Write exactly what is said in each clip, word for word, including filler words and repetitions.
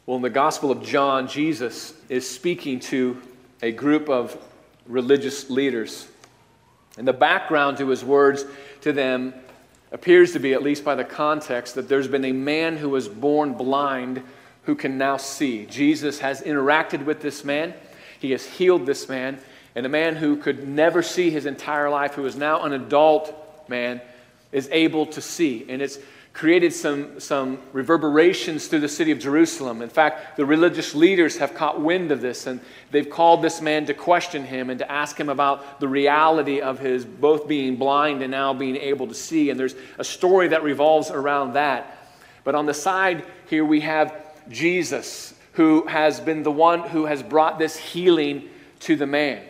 Well, in the Gospel of John, Jesus is speaking to a group of religious leaders. And the background to his words to them appears to be, at least by the context, that there's been a man who was born blind who can now see. Jesus has interacted with this man. He has healed this man. And a man who could never see his entire life, who is now an adult man, is able to see. And it's created some, some reverberations through the city of Jerusalem. In fact, the religious leaders have caught wind of this, and they've called this man to question him and to ask him about the reality of his both being blind and now being able to see. And there's a story that revolves around that. But on the side here we have Jesus, who has been the one who has brought this healing to the man.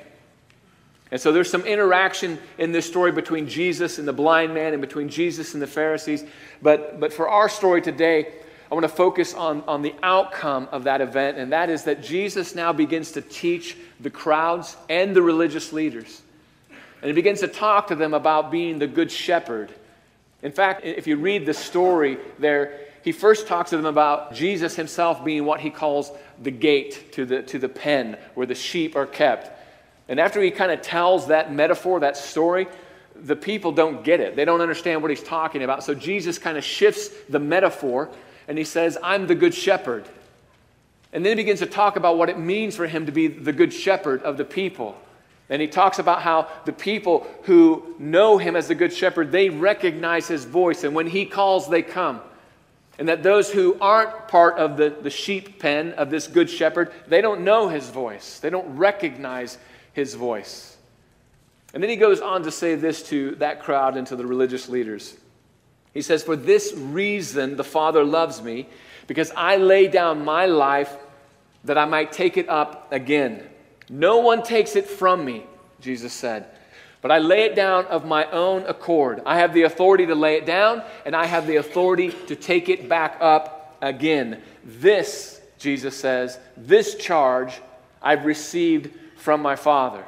And so there's some interaction in this story between Jesus and the blind man and between Jesus and the Pharisees. But, but for our story today, I want to focus on, on the outcome of that event, and that is that Jesus now begins to teach the crowds and the religious leaders. And he begins to talk to them about being the good shepherd. In fact, if you read the story there, he first talks to them about Jesus himself being what he calls the gate to the, to the pen where the sheep are kept. And after he kind of tells that metaphor, that story, the people don't get it. They don't understand what he's talking about. So Jesus kind of shifts the metaphor and he says, I'm the good shepherd. And then he begins to talk about what it means for him to be the good shepherd of the people. And he talks about how the people who know him as the good shepherd, they recognize his voice. And when he calls, they come. And that those who aren't part of the, the sheep pen of this good shepherd, they don't know his voice. They don't recognize his voice. And then he goes on to say this to that crowd and to the religious leaders. He says, for this reason the Father loves me, because I lay down my life that I might take it up again. No one takes it from me, Jesus said, but I lay it down of my own accord. I have the authority to lay it down, and I have the authority to take it back up again. This, Jesus says, this charge I've received from my Father.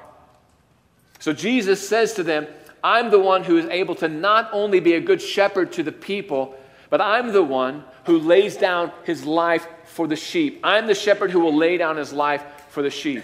So Jesus says to them, I'm the one who is able to not only be a good shepherd to the people, but I'm the one who lays down his life for the sheep. I'm the shepherd who will lay down his life for the sheep.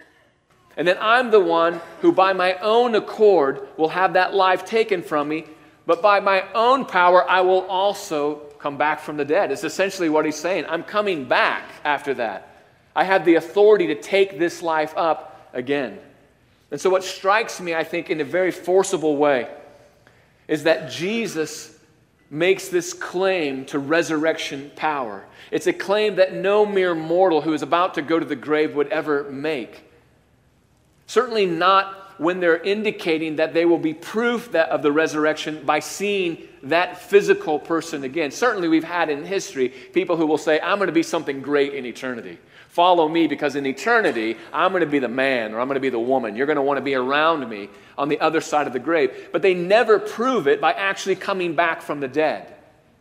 And then I'm the one who by my own accord will have that life taken from me, but by my own power I will also come back from the dead. It's essentially what he's saying. I'm coming back after that. I have the authority to take this life up again. And so what strikes me, I think, in a very forcible way is that Jesus makes this claim to resurrection power. It's a claim that no mere mortal who is about to go to the grave would ever make. Certainly not when they're indicating that they will be proof that of the resurrection by seeing that physical person again. Certainly we've had in history people who will say, I'm going to be something great in eternity. Follow me, because in eternity, I'm going to be the man or I'm going to be the woman. You're going to want to be around me on the other side of the grave. But they never prove it by actually coming back from the dead.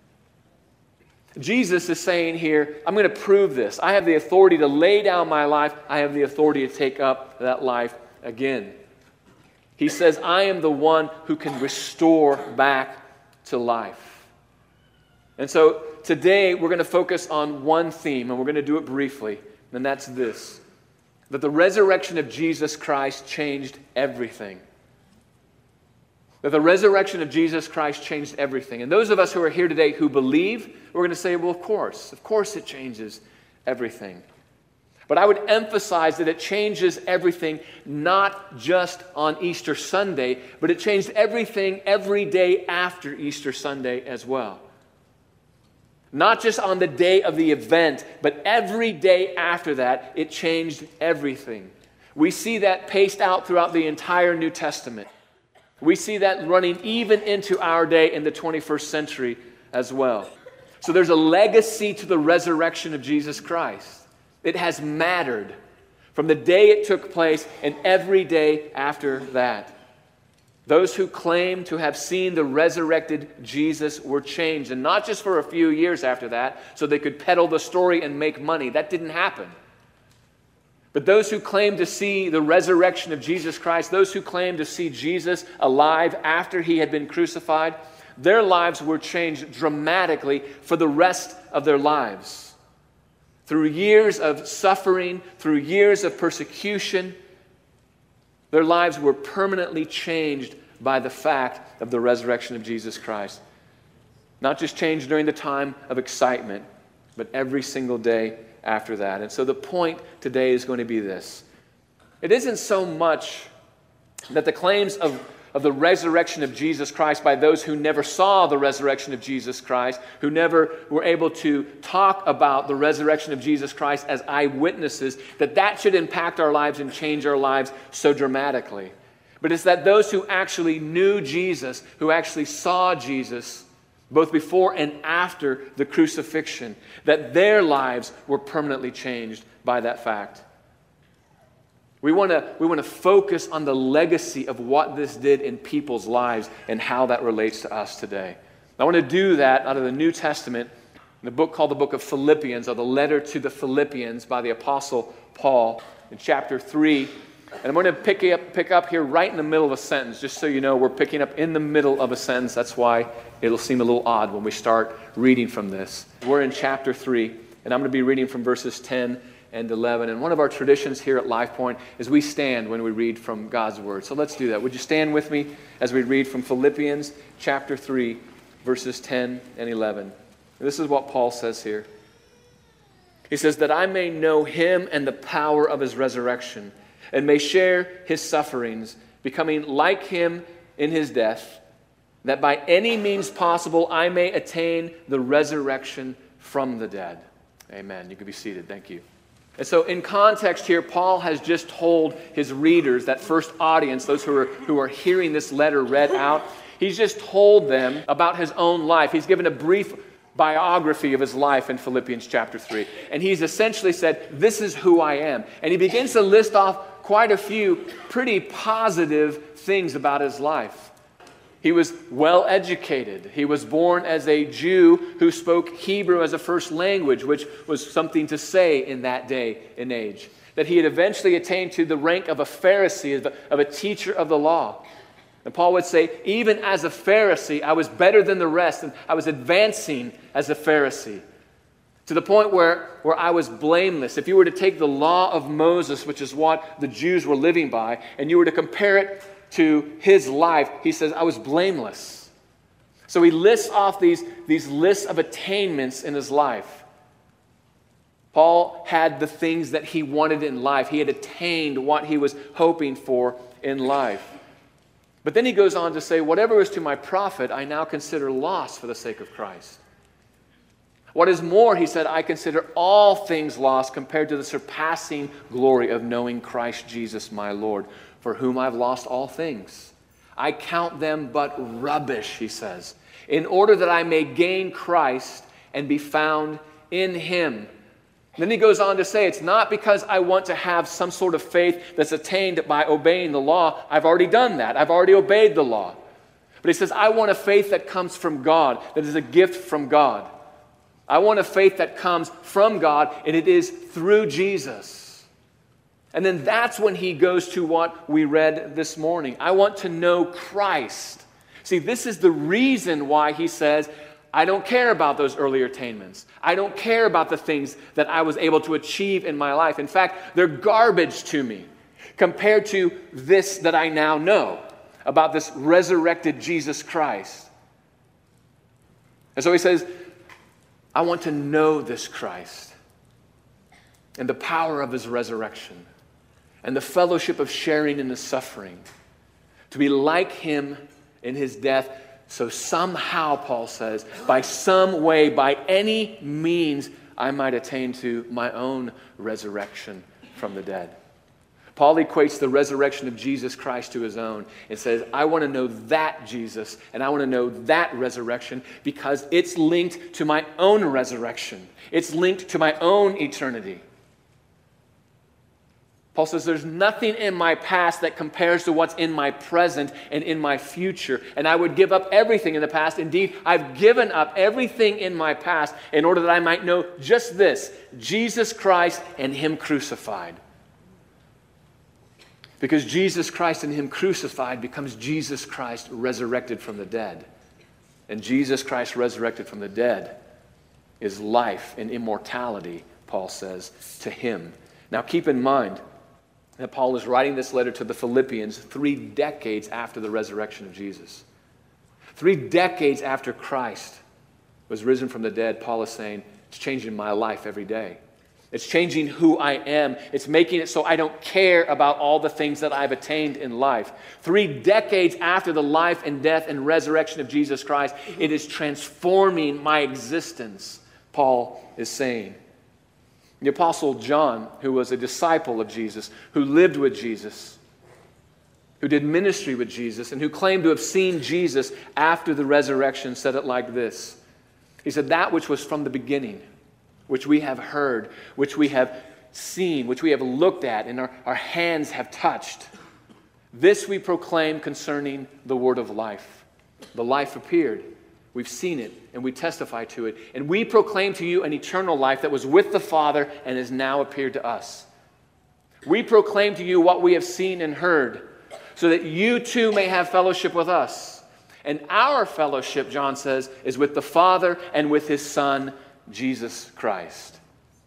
Jesus is saying here, I'm going to prove this. I have the authority to lay down my life. I have the authority to take up that life again. He says, I am the one who can restore back to life. And so today we're going to focus on one theme, and we're going to do it briefly. And that's this, that the resurrection of Jesus Christ changed everything. That the resurrection of Jesus Christ changed everything. And those of us who are here today who believe, we're going to say, well, of course, of course it changes everything. But I would emphasize that it changes everything not just on Easter Sunday, but it changed everything every day after Easter Sunday as well. Not just on the day of the event, but every day after that, it changed everything. We see that paced out throughout the entire New Testament. We see that running even into our day in the twenty-first century as well. So there's a legacy to the resurrection of Jesus Christ. It has mattered from the day it took place and every day after that. Those who claim to have seen the resurrected Jesus were changed, and not just for a few years after that, so they could peddle the story and make money. That didn't happen. But those who claim to see the resurrection of Jesus Christ, those who claim to see Jesus alive after he had been crucified, their lives were changed dramatically for the rest of their lives. through years of suffering, through years of persecution, their lives were permanently changed by the fact of the resurrection of Jesus Christ. Not just changed during the time of excitement, but every single day after that. And so the point today is going to be this. It isn't so much that the claims of, of the resurrection of Jesus Christ by those who never saw the resurrection of Jesus Christ, who never were able to talk about the resurrection of Jesus Christ as eyewitnesses, that that should impact our lives and change our lives so dramatically. But it's that those who actually knew Jesus, who actually saw Jesus, both before and after the crucifixion, that their lives were permanently changed by that fact. We want to we want to focus on the legacy of what this did in people's lives and how that relates to us today. I want to do that out of the New Testament, in the book called the book of Philippians, or the letter to the Philippians by the Apostle Paul, in chapter three. And I'm going to pick up, pick up here right in the middle of a sentence, just so you know we're picking up in the middle of a sentence. That's why it'll seem a little odd when we start reading from this. We're in chapter three, and I'm going to be reading from verses ten and eleven. And one of our traditions here at Life Point is we stand when we read from God's Word. So let's do that. Would you stand with me as we read from Philippians chapter three, verses ten and eleven. And this is what Paul says here. He says, that I may know him and the power of his resurrection, and may share his sufferings, becoming like him in his death, that by any means possible I may attain the resurrection from the dead. Amen. You can be seated. Thank you. And so in context here, Paul has just told his readers, that first audience, those who are, who are hearing this letter read out, he's just told them about his own life. He's given a brief biography of his life in Philippians chapter three. And he's essentially said, this is who I am. And he begins to list off quite a few pretty positive things about his life. He was well educated. He was born as a Jew who spoke Hebrew as a first language, which was something to say in that day and age. That he had eventually attained to the rank of a Pharisee, of a, of a teacher of the law. And Paul would say, even as a Pharisee, I was better than the rest, and I was advancing as a Pharisee. To the point where, where I was blameless. If you were to take the law of Moses, which is what the Jews were living by, and you were to compare it to his life, he says, I was blameless. So he lists off these, these lists of attainments in his life. Paul had the things that he wanted in life. He had attained what he was hoping for in life. But then he goes on to say, whatever is to my profit, I now consider loss for the sake of Christ. What is more, he said, I consider all things lost compared to the surpassing glory of knowing Christ Jesus my Lord, for whom I've lost all things. I count them but rubbish, he says, in order that I may gain Christ and be found in him. Then he goes on to say, it's not because I want to have some sort of faith that's attained by obeying the law. I've already done that. I've already obeyed the law. But he says, I want a faith that comes from God, that is a gift from God. I want a faith that comes from God, and it is through Jesus. And then that's when he goes to what we read this morning. I want to know Christ. See, this is the reason why he says, I don't care about those earlier attainments. I don't care about the things that I was able to achieve in my life. In fact, they're garbage to me compared to this that I now know about this resurrected Jesus Christ. And so he says, I want to know this Christ and the power of his resurrection and the fellowship of sharing in his suffering, to be like him in his death. So somehow, Paul says, by some way, by any means, I might attain to my own resurrection from the dead. Paul equates the resurrection of Jesus Christ to his own and says, I want to know that Jesus, and I want to know that resurrection because it's linked to my own resurrection. It's linked to my own eternity. Paul says, there's nothing in my past that compares to what's in my present and in my future. And I would give up everything in the past. Indeed, I've given up everything in my past in order that I might know just this, Jesus Christ and him crucified. Because Jesus Christ and him crucified becomes Jesus Christ resurrected from the dead. And Jesus Christ resurrected from the dead is life and immortality Paul says, to him. Now keep in mind that Paul is writing this letter to the Philippians three decades after the resurrection of Jesus. Three decades after Christ was risen from the dead, Paul is saying, it's changing my life every day. It's changing who I am. It's making it so I don't care about all the things that I've attained in life. Three decades after the life and death and resurrection of Jesus Christ, it is transforming my existence, Paul is saying. The Apostle John, who was a disciple of Jesus, who lived with Jesus, who did ministry with Jesus, and who claimed to have seen Jesus after the resurrection, said it like this. He said, that which was from the beginning, which we have heard, which we have seen, which we have looked at, and our, our hands have touched. This we proclaim concerning the word of life. The life appeared. We've seen it, and we testify to it. And we proclaim to you an eternal life that was with the Father and has now appeared to us. We proclaim to you what we have seen and heard, so that you too may have fellowship with us. And our fellowship, John says, is with the Father and with his Son, Jesus Christ.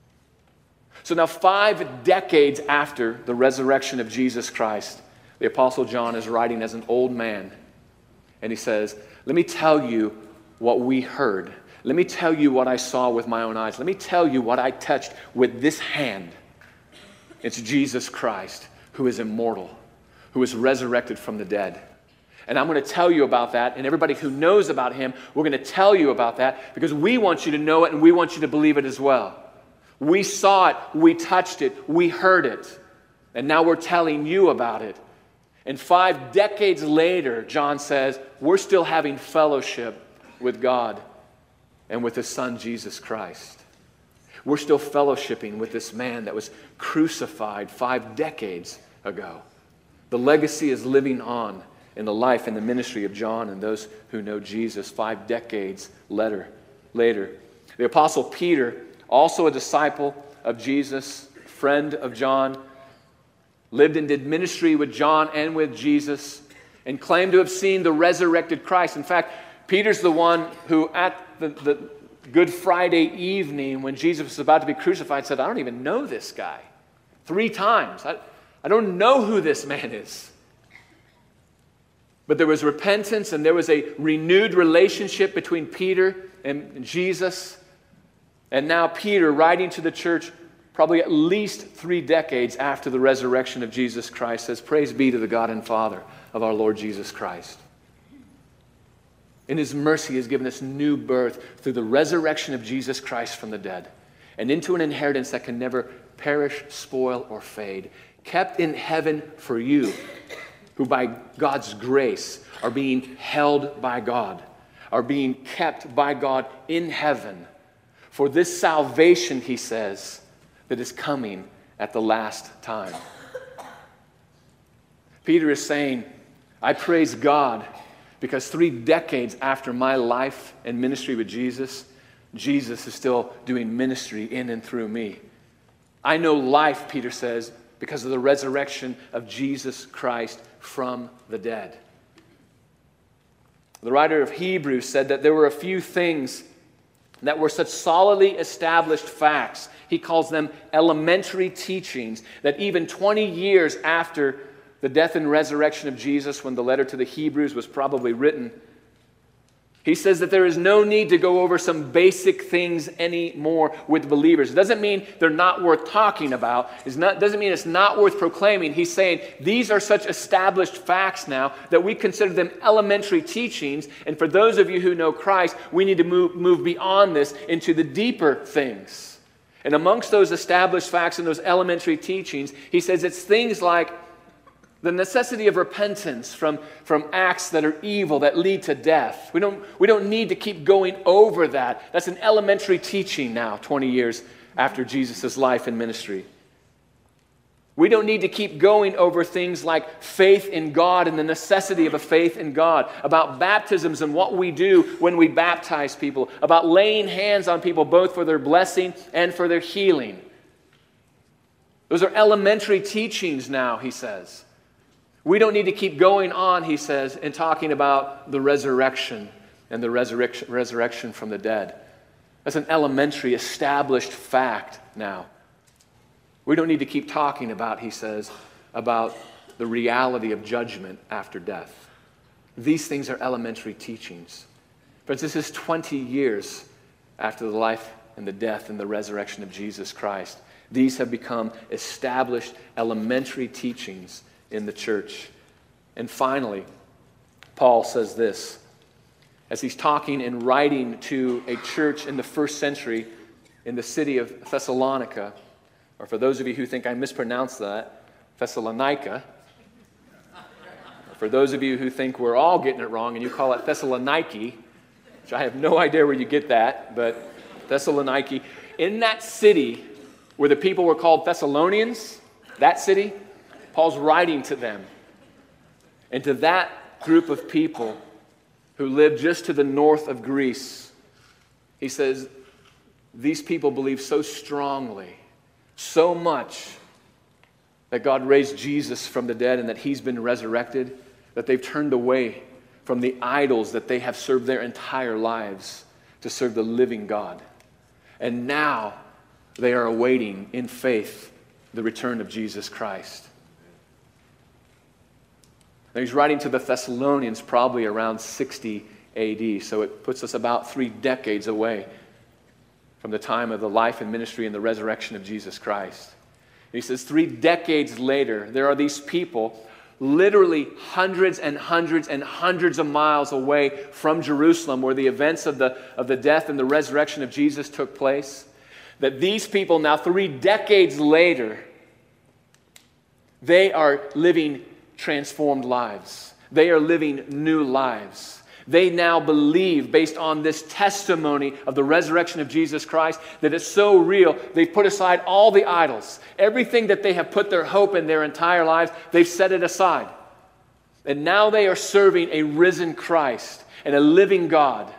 So now, five decades after the resurrection of Jesus Christ, the Apostle John is writing as an old man. And he says, let me tell you what we heard. Let me tell you what I saw with my own eyes. Let me tell you what I touched with this hand. It's Jesus Christ, who is immortal, who is resurrected from the dead. And I'm going to tell you about that, and everybody who knows about him, we're going to tell you about that because we want you to know it and we want you to believe it as well. We saw it, we touched it, we heard it, and now we're telling you about it. And five decades later, John says, we're still having fellowship with God and with his Son, Jesus Christ. We're still fellowshipping with this man that was crucified five decades ago. The legacy is living on in the life and the ministry of John and those who know Jesus five decades later. later. The Apostle Peter, also a disciple of Jesus, friend of John, lived and did ministry with John and with Jesus, and claimed to have seen the resurrected Christ. In fact, Peter's the one who at the, the Good Friday evening when Jesus was about to be crucified said, I don't even know this guy. Three times. I, I don't know who this man is. But there was repentance and there was a renewed relationship between Peter and Jesus. And now Peter, writing to the church probably at least three decades after the resurrection of Jesus Christ, says, praise be to the God and Father of our Lord Jesus Christ. In his mercy, he has given us new birth through the resurrection of Jesus Christ from the dead and into an inheritance that can never perish, spoil, or fade, kept in heaven for you, who by God's grace are being held by God, are being kept by God in heaven for this salvation, he says, that is coming at the last time. Peter is saying, I praise God because three decades after my life and ministry with Jesus, Jesus is still doing ministry in and through me. I know life, Peter says, because of the resurrection of Jesus Christ from the dead. The writer of Hebrews said that there were a few things that were such solidly established facts. He calls them elementary teachings that even twenty years after the death and resurrection of Jesus, when the letter to the Hebrews was probably written, he says that there is no need to go over some basic things anymore with believers. It doesn't mean they're not worth talking about. It doesn't mean it's not worth proclaiming. He's saying these are such established facts now that we consider them elementary teachings. And for those of you who know Christ, we need to move, move beyond this into the deeper things. And amongst those established facts and those elementary teachings, he says it's things like the necessity of repentance from, from acts that are evil, that lead to death. We don't, we don't need to keep going over that. That's an elementary teaching now, twenty years after Jesus' life and ministry. We don't need to keep going over things like faith in God and the necessity of a faith in God, about baptisms and what we do when we baptize people, about laying hands on people both for their blessing and for their healing. Those are elementary teachings now, he says. We don't need to keep going on, he says, and talking about the resurrection and the resurrection, resurrection from the dead. That's an elementary, established fact now. We don't need to keep talking about, he says, about the reality of judgment after death. These things are elementary teachings. Friends, this is twenty years after the life and the death and the resurrection of Jesus Christ. These have become established elementary teachings in the church. And finally, Paul says this, as he's talking and writing to a church in the first century in the city of Thessalonica, or for those of you who think I mispronounced that, Thessalonica. For those of you who think we're all getting it wrong and you call it Thessaloniki, which I have no idea where you get that, but Thessaloniki. In that city where the people were called Thessalonians, that city, Paul's writing to them. And to that group of people who lived just to the north of Greece, he says, these people believe so strongly, so much, that God raised Jesus from the dead and that he's been resurrected, that they've turned away from the idols that they have served their entire lives to serve the living God. And now they are awaiting in faith the return of Jesus Christ. Now he's writing to the Thessalonians probably around sixty A D, so it puts us about three decades away from the time of the life and ministry and the resurrection of Jesus Christ. And he says three decades later, there are these people literally hundreds and hundreds and hundreds of miles away from Jerusalem where the events of the, of the death and the resurrection of Jesus took place, that these people now three decades later, they are living transformed lives. They are living new lives. They now believe, based on this testimony of the resurrection of Jesus Christ, that it's so real, they've put aside all the idols. Everything that they have put their hope in their entire lives, they've set it aside. And now they are serving a risen Christ and a living God.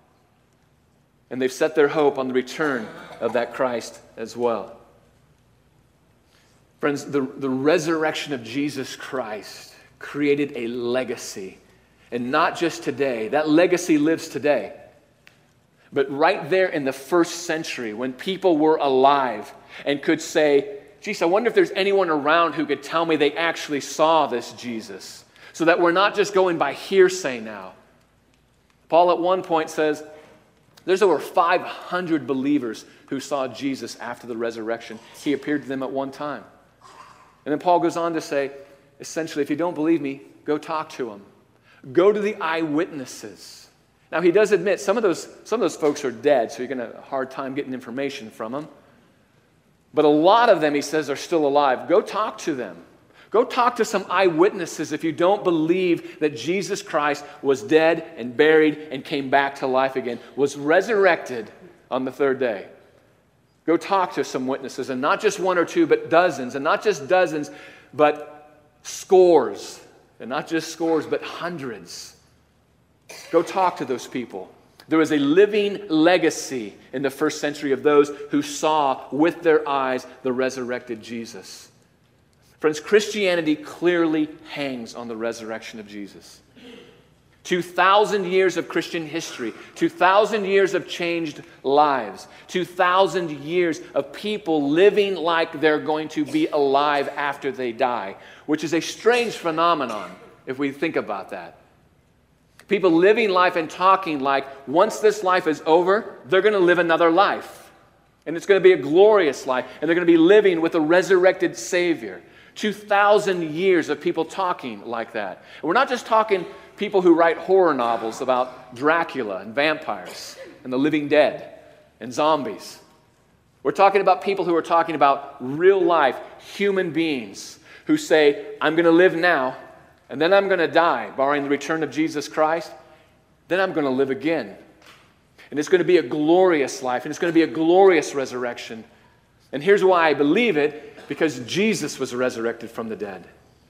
And they've set their hope on the return of that Christ as well. Friends, the, the resurrection of Jesus Christ created a legacy. And not just today. That legacy lives today. But right there in the first century, when people were alive and could say, geez, I wonder if there's anyone around who could tell me they actually saw this Jesus. So that we're not just going by hearsay now. Paul at one point says, there's over five hundred believers who saw Jesus after the resurrection. He appeared to them at one time. And then Paul goes on to say, essentially, if you don't believe me, go talk to them. Go to the eyewitnesses. Now, he does admit some of those, some of those folks are dead, so you're going to have a hard time getting information from them. But a lot of them, he says, are still alive. Go talk to them. Go talk to some eyewitnesses if you don't believe that Jesus Christ was dead and buried and came back to life again, was resurrected on the third day. Go talk to some witnesses, and not just one or two, but dozens, and not just dozens, but scores, and not just scores, but hundreds. Go talk to those people. There was a living legacy in the first century of those who saw with their eyes the resurrected Jesus. Friends, Christianity clearly hangs on the resurrection of Jesus. two thousand years of Christian history, two thousand years of changed lives, two thousand years of people living like they're going to be alive after they die, which is a strange phenomenon if we think about that. People living life and talking like once this life is over, they're going to live another life. And it's going to be a glorious life, and they're going to be living with a resurrected Savior. two thousand years of people talking like that. And we're not just talking people who write horror novels about Dracula and vampires and the living dead and zombies. We're talking about people who are talking about real life human beings who say, I'm going to live now, and then I'm going to die, barring the return of Jesus Christ. Then I'm going to live again. And it's going to be a glorious life, and it's going to be a glorious resurrection. And here's why I believe it, because Jesus was resurrected from the dead.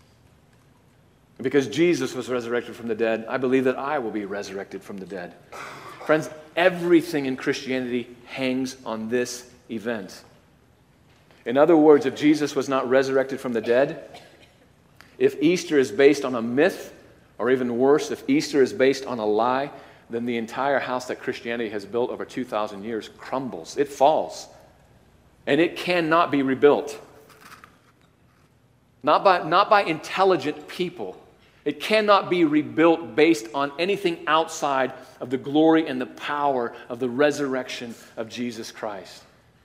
And because Jesus was resurrected from the dead, I believe that I will be resurrected from the dead. Friends, everything in Christianity hangs on this event. In other words, if Jesus was not resurrected from the dead, if Easter is based on a myth, or even worse, if Easter is based on a lie, then the entire house that Christianity has built over two thousand years crumbles. It falls. And it cannot be rebuilt. Not by, not by intelligent people. It cannot be rebuilt based on anything outside of the glory and the power of the resurrection of Jesus Christ.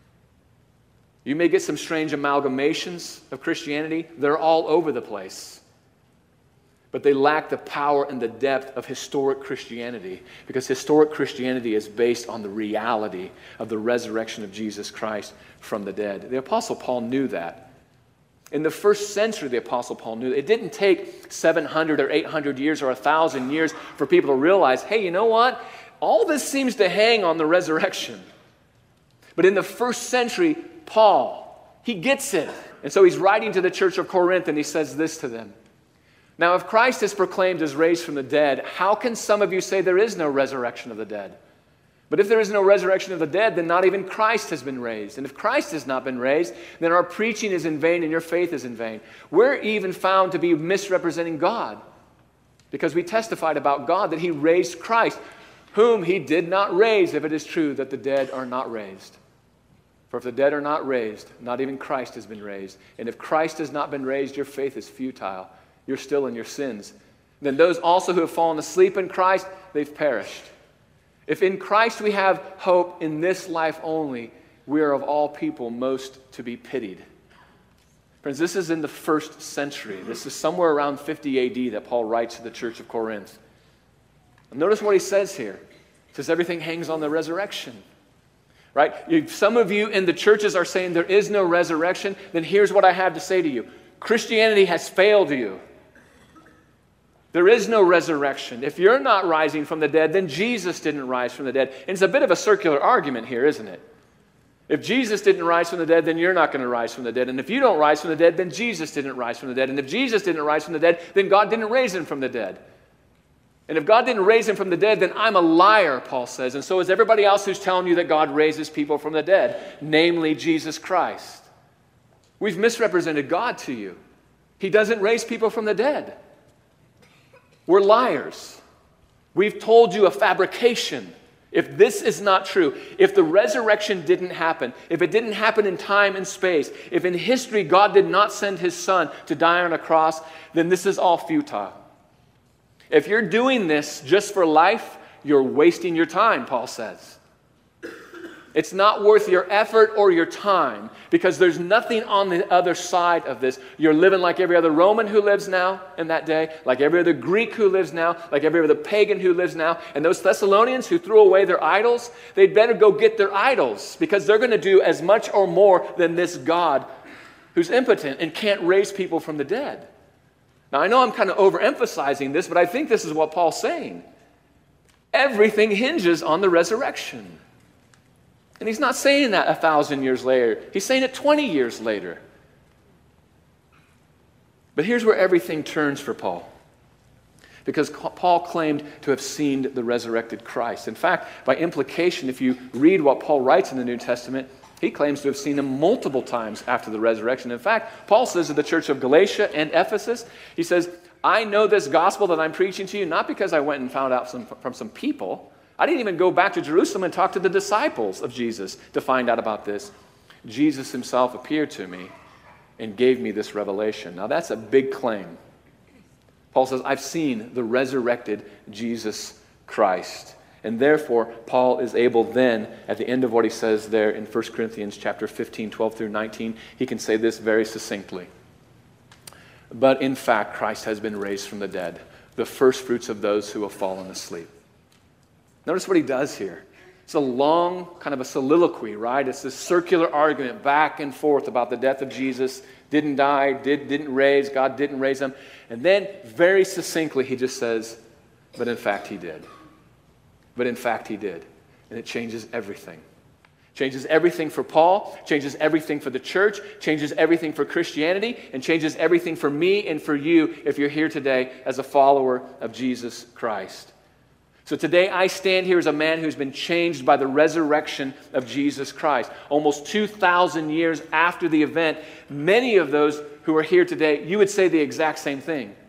You may get some strange amalgamations of Christianity. They're all over the place. But they lack the power and the depth of historic Christianity, because historic Christianity is based on the reality of the resurrection of Jesus Christ from the dead. The Apostle Paul knew that. In the first century, the Apostle Paul knew that. It didn't take seven hundred or eight hundred years or one thousand years for people to realize, hey, you know what? All this seems to hang on the resurrection. But in the first century, Paul, he gets it. And so he's writing to the church of Corinth, and he says this to them. Now, if Christ is proclaimed as raised from the dead, how can some of you say there is no resurrection of the dead? But if there is no resurrection of the dead, then not even Christ has been raised. And if Christ has not been raised, then our preaching is in vain and your faith is in vain. We're even found to be misrepresenting God, because we testified about God that he raised Christ, whom he did not raise, if it is true that the dead are not raised. For if the dead are not raised, not even Christ has been raised. And if Christ has not been raised, your faith is futile. You're still in your sins. Then those also who have fallen asleep in Christ, they've perished. If in Christ we have hope in this life only, we are of all people most to be pitied. Friends, this is in the first century. This is somewhere around fifty A D that Paul writes to the church of Corinth. And notice what he says here. He says everything hangs on the resurrection. Right? If some of you in the churches are saying there is no resurrection, then here's what I have to say to you. Christianity has failed you. There is no resurrection. If you're not rising from the dead, then Jesus didn't rise from the dead. And it's a bit of a circular argument here, isn't it? If Jesus didn't rise from the dead, then you're not going to rise from the dead. And if you don't rise from the dead, then Jesus didn't rise from the dead. And if Jesus didn't rise from the dead, then God didn't raise him from the dead. And if God didn't raise him from the dead, then I'm a liar, Paul says. And so is everybody else who's telling you that God raises people from the dead, namely Jesus Christ. We've misrepresented God to you. He doesn't raise people from the dead. We're liars. We've told you a fabrication. If this is not true, if the resurrection didn't happen, if it didn't happen in time and space, if in history God did not send his son to die on a cross, then this is all futile. If you're doing this just for life, you're wasting your time, Paul says. It's not worth your effort or your time, because there's nothing on the other side of this. You're living like every other Roman who lives now in that day, like every other Greek who lives now, like every other pagan who lives now. And those Thessalonians who threw away their idols, they'd better go get their idols, because they're going to do as much or more than this God who's impotent and can't raise people from the dead. Now, I know I'm kind of overemphasizing this, but I think this is what Paul's saying. Everything hinges on the resurrection. And he's not saying that a thousand years later. He's saying it twenty years later. But here's where everything turns for Paul. Because Paul claimed to have seen the resurrected Christ. In fact, by implication, if you read what Paul writes in the New Testament, he claims to have seen him multiple times after the resurrection. In fact, Paul says to the church of Galatia and Ephesus, he says, I know this gospel that I'm preaching to you, not because I went and found out some, from some people. I didn't even go back to Jerusalem and talk to the disciples of Jesus to find out about this. Jesus himself appeared to me and gave me this revelation. Now that's a big claim. Paul says, I've seen the resurrected Jesus Christ. And therefore, Paul is able then, at the end of what he says there in First Corinthians chapter fifteen, twelve through nineteen, he can say this very succinctly. But in fact, Christ has been raised from the dead, the first fruits of those who have fallen asleep. Notice what he does here. It's a long kind of a soliloquy, right? It's this circular argument back and forth about the death of Jesus. Didn't die, did, didn't raise, God didn't raise him. And then very succinctly he just says, but in fact he did. But in fact he did. And it changes everything. Changes everything for Paul, changes everything for the church, changes everything for Christianity, and changes everything for me and for you if you're here today as a follower of Jesus Christ. So today I stand here as a man who's been changed by the resurrection of Jesus Christ. Almost two thousand years after the event, many of those who are here today, you would say the exact same thing.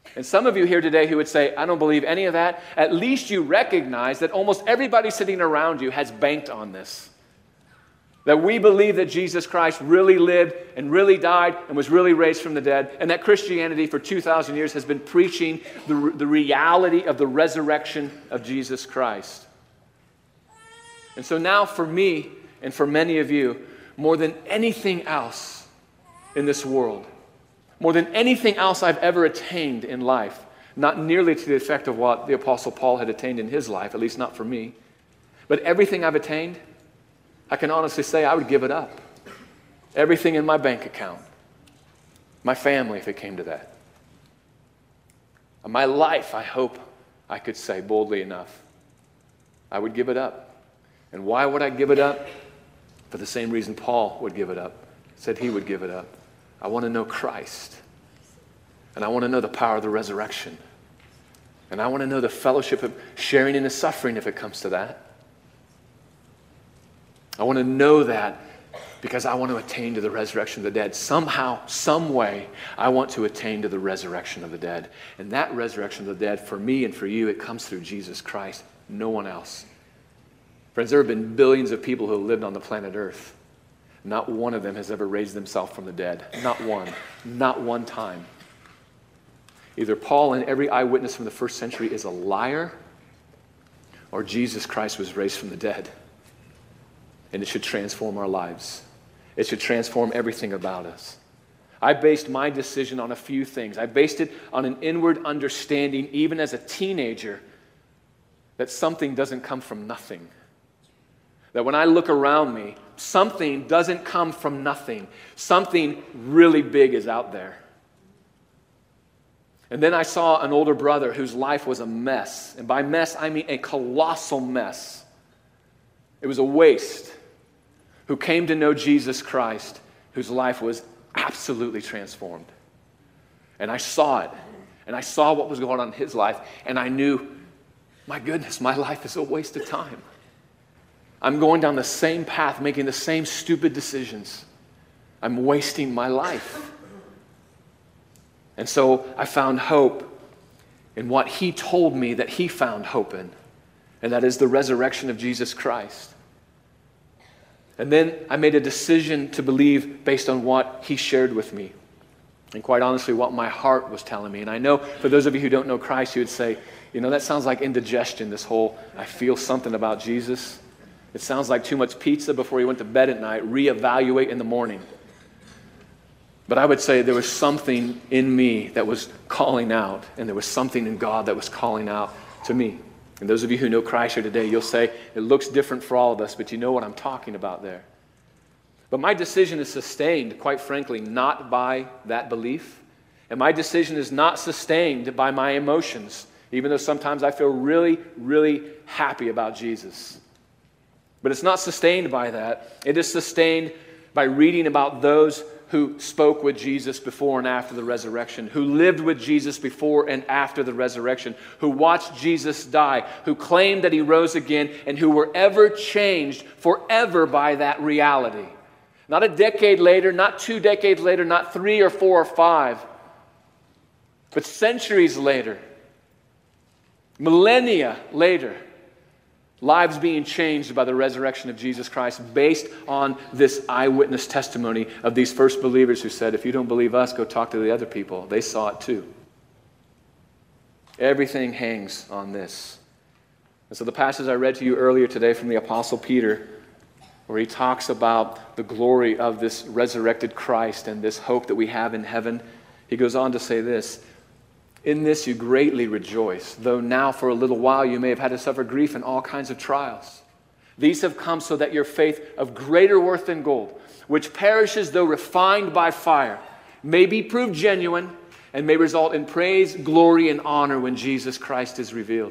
And some of you here today who would say, I don't believe any of that, at least you recognize that almost everybody sitting around you has banked on this. That we believe that Jesus Christ really lived and really died and was really raised from the dead, and that Christianity for two thousand years has been preaching the, the reality of the resurrection of Jesus Christ. And so now for me and for many of you, more than anything else in this world, more than anything else I've ever attained in life, not nearly to the effect of what the Apostle Paul had attained in his life, at least not for me, but everything I've attained, I can honestly say I would give it up. Everything in my bank account, my family if it came to that. My life, I hope I could say boldly enough, I would give it up. And why would I give it up? For the same reason Paul would give it up, said he would give it up. I want to know Christ. And I want to know the power of the resurrection. And I want to know the fellowship of sharing in his suffering if it comes to that. I want to know that because I want to attain to the resurrection of the dead. Somehow, some way, I want to attain to the resurrection of the dead. And that resurrection of the dead, for me and for you, it comes through Jesus Christ. No one else. Friends, there have been billions of people who have lived on the planet Earth. Not one of them has ever raised themselves from the dead. Not one. Not one time. Either Paul and every eyewitness from the first century is a liar, or Jesus Christ was raised from the dead. And it should transform our lives. It should transform everything about us. I based my decision on a few things. I based it on an inward understanding, even as a teenager, that something doesn't come from nothing. That when I look around me, something doesn't come from nothing. Something really big is out there. And then I saw an older brother whose life was a mess. And by mess, I mean a colossal mess. It was a waste. Who came to know Jesus Christ, whose life was absolutely transformed. And I saw it. And I saw what was going on in his life. And I knew, my goodness, my life is a waste of time. I'm going down the same path, making the same stupid decisions. I'm wasting my life. And so I found hope in what he told me that he found hope in. And that is the resurrection of Jesus Christ. And then I made a decision to believe based on what he shared with me. And quite honestly, what my heart was telling me. And I know for those of you who don't know Christ, you would say, you know, that sounds like indigestion, this whole, I feel something about Jesus. It sounds like too much pizza before you went to bed at night, reevaluate in the morning. But I would say there was something in me that was calling out, and there was something in God that was calling out to me. And those of you who know Christ here today, you'll say, it looks different for all of us, but you know what I'm talking about there. But my decision is sustained, quite frankly, not by that belief. And my decision is not sustained by my emotions, even though sometimes I feel really, really happy about Jesus. But it's not sustained by that. It is sustained by reading about those who spoke with Jesus before and after the resurrection, who lived with Jesus before and after the resurrection, who watched Jesus die, who claimed that he rose again, and who were ever changed forever by that reality. Not a decade later, not two decades later, not three or four or five, but centuries later, millennia later, lives being changed by the resurrection of Jesus Christ based on this eyewitness testimony of these first believers who said, if you don't believe us, go talk to the other people. They saw it too. Everything hangs on this. And so the passage I read to you earlier today from the Apostle Peter, where he talks about the glory of this resurrected Christ and this hope that we have in heaven, he goes on to say this, in this you greatly rejoice, though now for a little while you may have had to suffer grief in all kinds of trials. These have come so that your faith of greater worth than gold, which perishes though refined by fire, may be proved genuine and may result in praise, glory, and honor when Jesus Christ is revealed.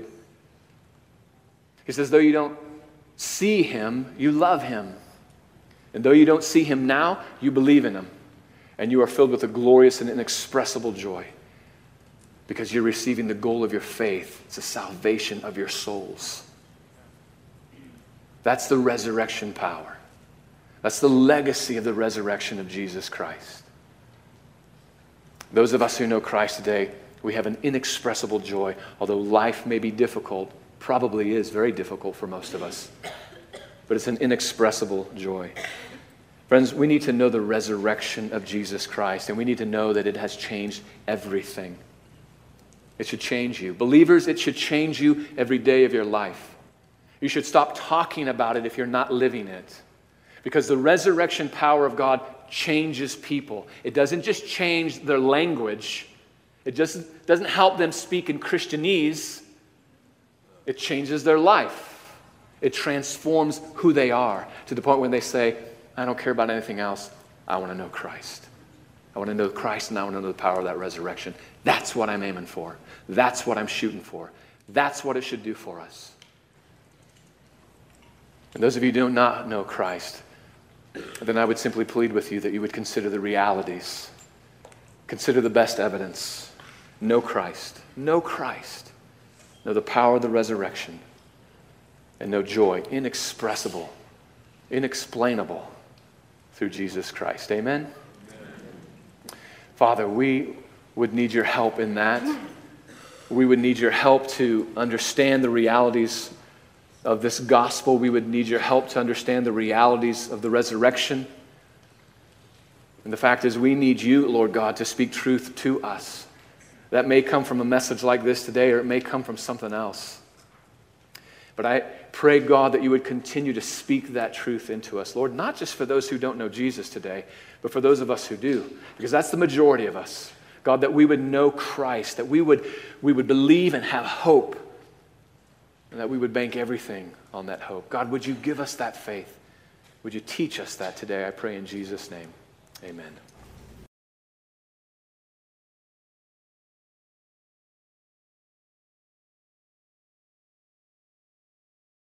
He says, though you don't see him, you love him. And though you don't see him now, you believe in him. And you are filled with a glorious and inexpressible joy. Because you're receiving the goal of your faith. It's the salvation of your souls. That's the resurrection power. That's the legacy of the resurrection of Jesus Christ. Those of us who know Christ today, We have an inexpressible joy. Although life may be difficult, probably is very difficult for most of us, but it's an inexpressible joy. Friends, we need to know the resurrection of Jesus Christ, and we need to know that it has changed everything. It should change you. Believers, it should change you every day of your life. You should stop talking about it if you're not living it. Because the resurrection power of God changes people. It doesn't just change their language. It just doesn't help them speak in Christianese. It changes their life. It transforms who they are to the point when they say, I don't care about anything else. I want to know Christ. I want to know Christ, and I want to know the power of that resurrection. That's what I'm aiming for. That's what I'm shooting for. That's what it should do for us. And those of you who do not know Christ, then I would simply plead with you that you would consider the realities. Consider the best evidence. Know Christ. Know Christ. Know the power of the resurrection. And know joy, inexpressible, inexplainable, through Jesus Christ. Amen? Amen? Father, we would need your help in that. We would need your help to understand the realities of this gospel. We would need your help to understand the realities of the resurrection. And the fact is, we need you, Lord God, to speak truth to us. That may come from a message like this today, or it may come from something else. But I pray, God, that you would continue to speak that truth into us, Lord, not just for those who don't know Jesus today, but for those of us who do, because that's the majority of us. God, that we would know Christ, that we would, we would believe and have hope, and that we would bank everything on that hope. God, would you give us that faith? Would you teach us that today? I pray in Jesus' name. Amen.